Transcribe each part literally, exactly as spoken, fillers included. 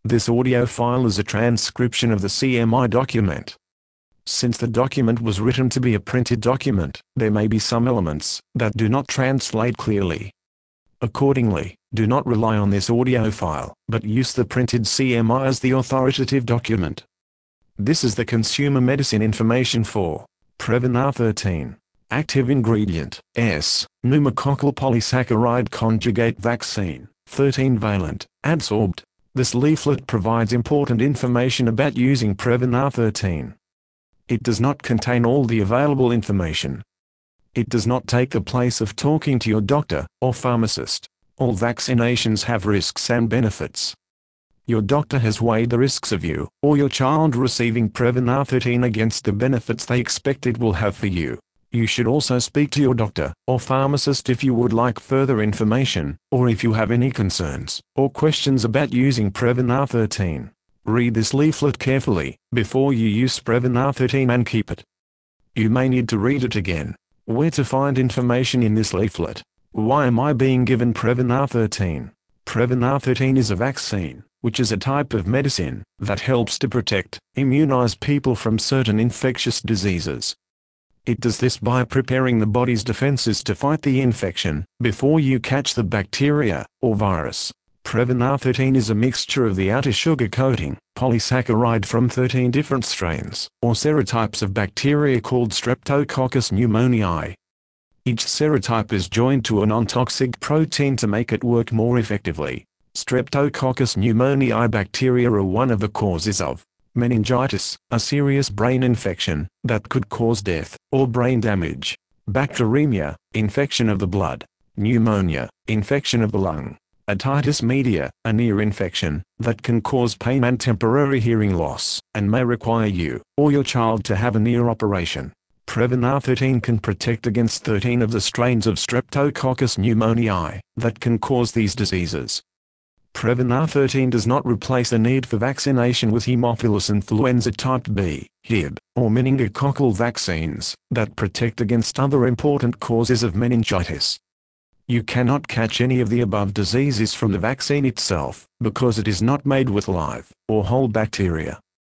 This audio file is a transcription of the C M I document. Since the document was written to be a printed document, there may be some elements that do not translate clearly. Accordingly, do not rely on this audio file, but use the printed C M I as the authoritative document. This is the consumer medicine information for Prevnar thirteen. Active ingredient, S, pneumococcal polysaccharide conjugate vaccine, thirteen valent, adsorbed. This leaflet provides important information about using Prevnar thirteen. It does not contain all the available information. It does not take the place of talking to your doctor or pharmacist. All vaccinations have risks and benefits. Your doctor has weighed the risks of you or your child receiving Prevnar thirteen against the benefits they expect it will have for you. You should also speak to your doctor or pharmacist if you would like further information, or if you have any concerns or questions about using Prevnar thirteen. Read this leaflet carefully before you use Prevnar thirteen and keep it. You may need to read it again. Where to find information in this leaflet? Why am I being given Prevnar thirteen? Prevnar thirteen is a vaccine, which is a type of medicine that helps to protect, immunize people from certain infectious diseases. It does this by preparing the body's defenses to fight the infection before you catch the bacteria or virus. Prevnar thirteen is a mixture of the outer sugar coating polysaccharide from thirteen different strains or serotypes of bacteria called Streptococcus pneumoniae. Each serotype is joined to a non-toxic protein to make it work more effectively. Streptococcus pneumoniae bacteria are one of the causes of meningitis, a serious brain infection that could cause death or brain damage; bacteremia, infection of the blood; pneumonia, infection of the lung; otitis media, an ear infection that can cause pain and temporary hearing loss, and may require you or your child to have an ear operation. Prevnar thirteen can protect against thirteen of the strains of Streptococcus pneumoniae that can cause these diseases. Prevnar thirteen does not replace the need for vaccination with Haemophilus influenza type B, H I B, or meningococcal vaccines that protect against other important causes of meningitis. You cannot catch any of the above diseases from the vaccine itself, because it is not made with live or whole bacteria.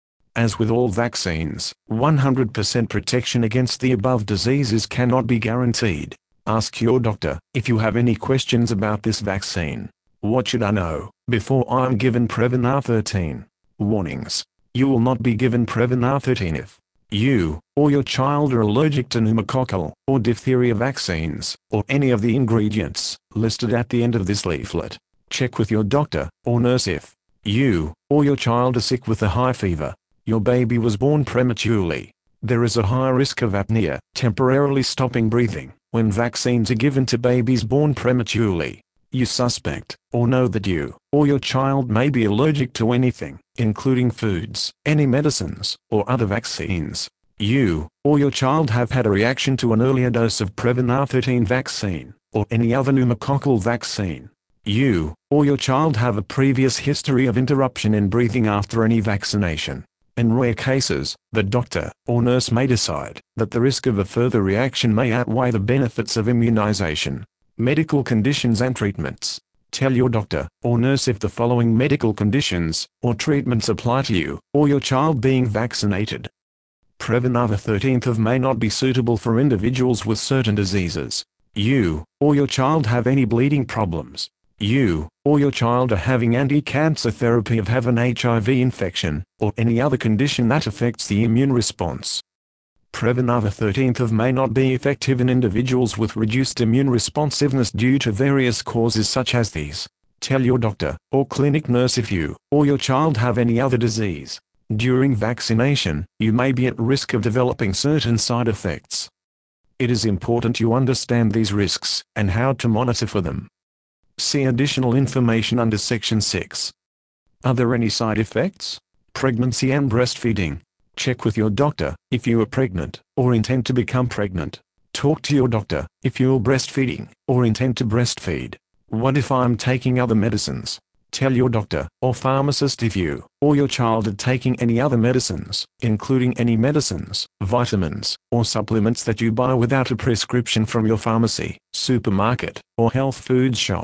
As with all vaccines, one hundred percent protection against the above diseases cannot be guaranteed. Ask your doctor if you have any questions about this vaccine. What should I know before I am given Prevnar thirteen? Warnings. You will not be given Prevnar thirteen if you or your child are allergic to pneumococcal or diphtheria vaccines, or any of the ingredients listed at the end of this leaflet. Check with your doctor or nurse if you or your child are sick with a high fever. Your baby was born prematurely. There is a high risk of apnea, temporarily stopping breathing, when vaccines are given to babies born prematurely. You suspect or know that you or your child may be allergic to anything, including foods, any medicines, or other vaccines. You or your child have had a reaction to an earlier dose of Prevnar thirteen vaccine, or any other pneumococcal vaccine. You or your child have a previous history of interruption in breathing after any vaccination. In rare cases, the doctor or nurse may decide that the risk of a further reaction may outweigh the benefits of immunization. Medical conditions and treatments. Tell your doctor or nurse if the following medical conditions or treatments apply to you or your child being vaccinated. Prevnar thirteen may not be suitable for individuals with certain diseases. You or your child have any bleeding problems. You or your child are having anti-cancer therapy or have an H I V infection, or any other condition that affects the immune response. Prevnar thirteen may not be effective in individuals with reduced immune responsiveness due to various causes such as these. Tell your doctor or clinic nurse if you or your child have any other disease. During vaccination, you may be at risk of developing certain side effects. It is important you understand these risks and how to monitor for them. See additional information under Section six. Are there any side effects? Pregnancy and breastfeeding. Check with your doctor if you are pregnant or intend to become pregnant. Talk to your doctor if you are breastfeeding or intend to breastfeed. What if I am taking other medicines? Tell your doctor or pharmacist if you or your child are taking any other medicines, including any medicines, vitamins, or supplements that you buy without a prescription from your pharmacy, supermarket, or health food shop.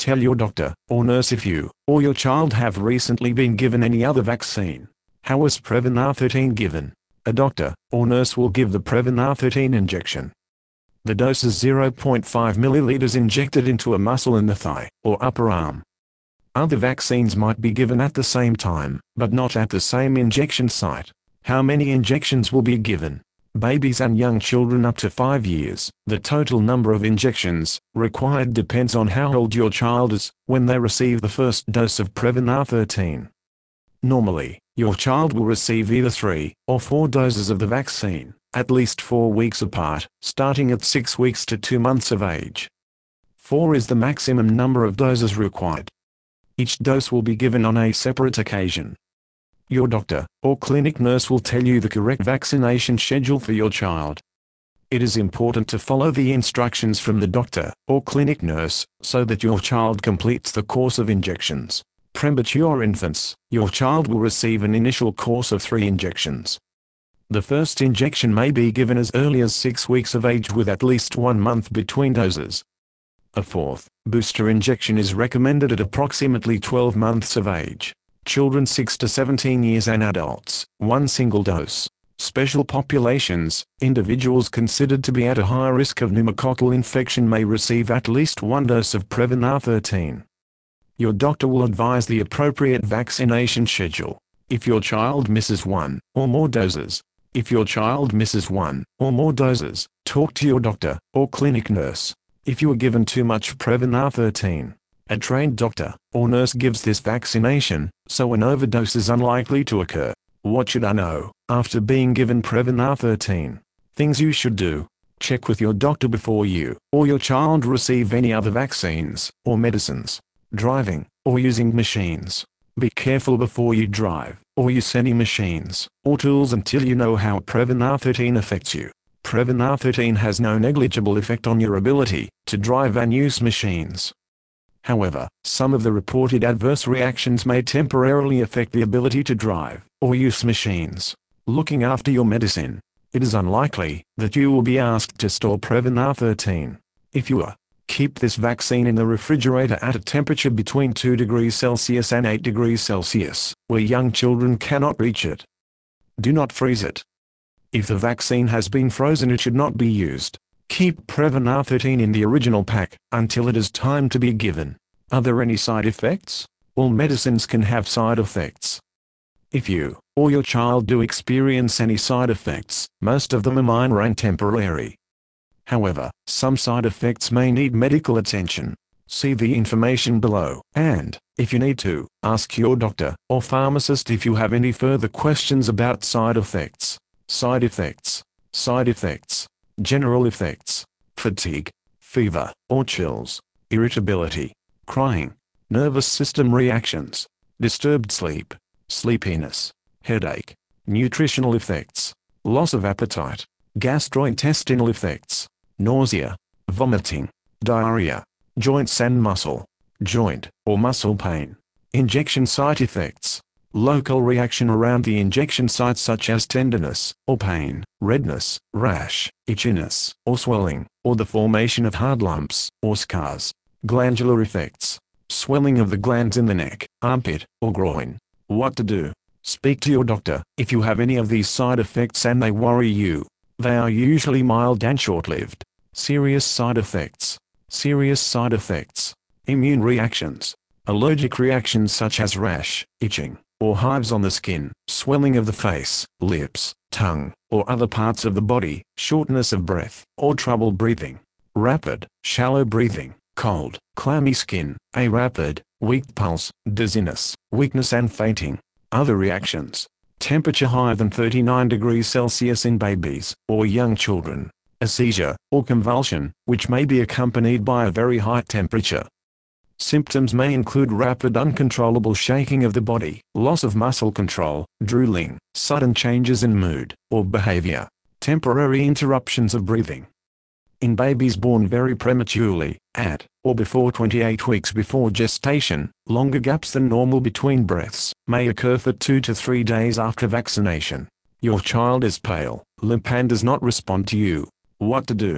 Tell your doctor or nurse if you or your child have recently been given any other vaccine. How was Prevnar thirteen given? A doctor or nurse will give the Prevnar thirteen injection. The dose is zero point five milliliters injected into a muscle in the thigh or upper arm. Other vaccines might be given at the same time, but not at the same injection site. How many injections will be given? Babies and young children up to five years. The total number of injections required depends on how old your child is when they receive the first dose of Prevnar thirteen. Normally, your child will receive either three or four doses of the vaccine, at least four weeks apart, starting at six weeks to two months of age. Four is the maximum number of doses required. Each dose will be given on a separate occasion. Your doctor or clinic nurse will tell you the correct vaccination schedule for your child. It is important to follow the instructions from the doctor or clinic nurse so that your child completes the course of injections. Premature infants, your child will receive an initial course of three injections. The first injection may be given as early as six weeks of age with at least one month between doses. A fourth booster injection is recommended at approximately twelve months of age. Children six to seventeen years and adults, one single dose. Special populations, individuals considered to be at a high risk of pneumococcal infection may receive at least one dose of Prevnar thirteen. Your doctor will advise the appropriate vaccination schedule. If your child misses one or more doses, if your child misses one or more doses, talk to your doctor or clinic nurse. If you are given too much Prevnar thirteen, a trained doctor or nurse gives this vaccination, so an overdose is unlikely to occur. What should I know after being given Prevnar thirteen? Things you should do. Check with your doctor before you or your child receive any other vaccines or medicines. Driving or using machines. Be careful before you drive or use any machines or tools until you know how Prevnar thirteen affects you. Prevnar thirteen has no negligible effect on your ability to drive and use machines. However, some of the reported adverse reactions may temporarily affect the ability to drive or use machines. Looking after your medicine. It is unlikely that you will be asked to store Prevnar thirteen. If you are, keep this vaccine in the refrigerator at a temperature between two degrees Celsius and eight degrees Celsius, where young children cannot reach it. Do not freeze it. If the vaccine has been frozen, it should not be used. Keep Prevnar thirteen in the original pack until it is time to be given. Are there any side effects? All medicines can have side effects. If you or your child do experience any side effects, most of them are minor and temporary. However, some side effects may need medical attention. See the information below, and, if you need to, ask your doctor or pharmacist if you have any further questions about side effects. Side effects. Side effects. General effects. Fatigue, fever, or chills, irritability, crying, nervous system reactions, disturbed sleep, sleepiness, headache, nutritional effects, loss of appetite, gastrointestinal effects, nausea, vomiting, diarrhea, joints and muscle, joint or muscle pain, injection site effects, local reaction around the injection site such as tenderness or pain, redness, rash, itchiness or swelling, or the formation of hard lumps or scars, glandular effects, swelling of the glands in the neck, armpit, or groin. What to do? Speak to your doctor if you have any of these side effects and they worry you. They are usually mild and short-lived. Serious side effects. Serious side effects. Immune reactions. Allergic reactions such as rash, itching, or hives on the skin, swelling of the face, lips, tongue, or other parts of the body, shortness of breath, or trouble breathing. Rapid, shallow breathing, cold, clammy skin, a rapid, weak pulse, dizziness, weakness and fainting. Other reactions. Temperature higher than thirty-nine degrees Celsius in babies or young children. A seizure or convulsion, which may be accompanied by a very high temperature. Symptoms may include rapid uncontrollable shaking of the body, loss of muscle control, drooling, sudden changes in mood or behavior, temporary interruptions of breathing. In babies born very prematurely, at or before twenty-eight weeks before gestation, longer gaps than normal between breaths may occur for two to three days after vaccination. Your child is pale, limp and does not respond to you. What to do?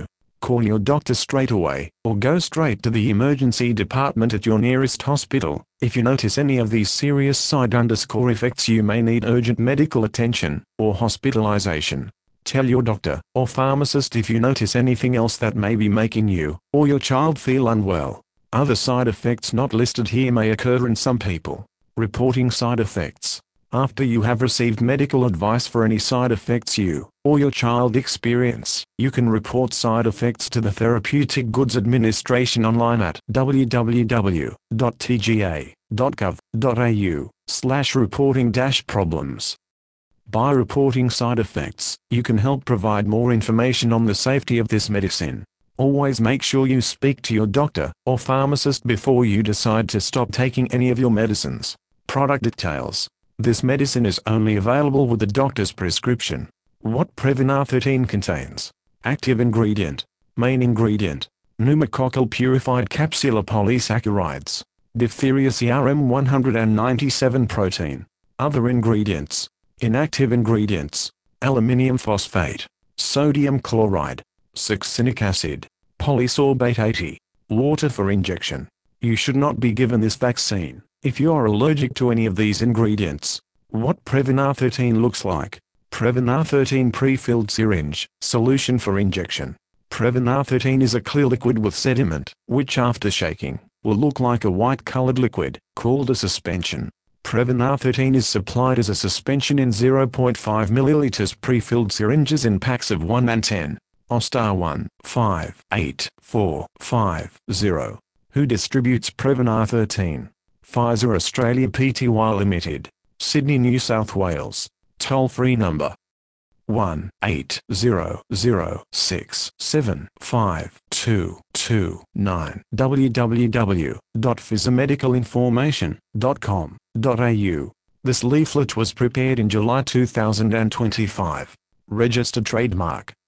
Call your doctor straight away, or go straight to the emergency department at your nearest hospital. If you notice any of these serious side underscore effects, you may need urgent medical attention, or hospitalization. Tell your doctor or pharmacist if you notice anything else that may be making you or your child feel unwell. Other side effects not listed here may occur in some people. Reporting side effects. After you have received medical advice for any side effects you or your child experience, you can report side effects to the Therapeutic Goods Administration online at w w w dot t g a dot gov dot a u slash reporting dash problems. By reporting side effects, you can help provide more information on the safety of this medicine. Always make sure you speak to your doctor or pharmacist before you decide to stop taking any of your medicines. Product details. This medicine is only available with a doctor's prescription. What Prevnar thirteen contains. Active ingredient. Main ingredient. Pneumococcal purified capsular polysaccharides. Diphtheria C R M one ninety-seven protein. Other ingredients. Inactive ingredients. Aluminium phosphate. Sodium chloride. Succinic acid. Polysorbate eighty. Water for injection. You should not be given this vaccine if you are allergic to any of these ingredients. What Prevnar thirteen looks like. Prevnar thirteen pre-filled syringe, solution for injection. Prevnar thirteen is a clear liquid with sediment, which after shaking, will look like a white-colored liquid, called a suspension. Prevnar thirteen is supplied as a suspension in zero point five milliliters pre-filled syringes in packs of one and ten. Ostar one, five, eight, four, five, zero. Who distributes Prevnar thirteen? Pfizer Australia Pty Limited. Sydney, New South Wales. Toll-free number one eight zero zero six seven five two two nine. w w w dot pfizermedicalinformation dot com dot a u. This leaflet was prepared in July two thousand twenty-five. Registered trademark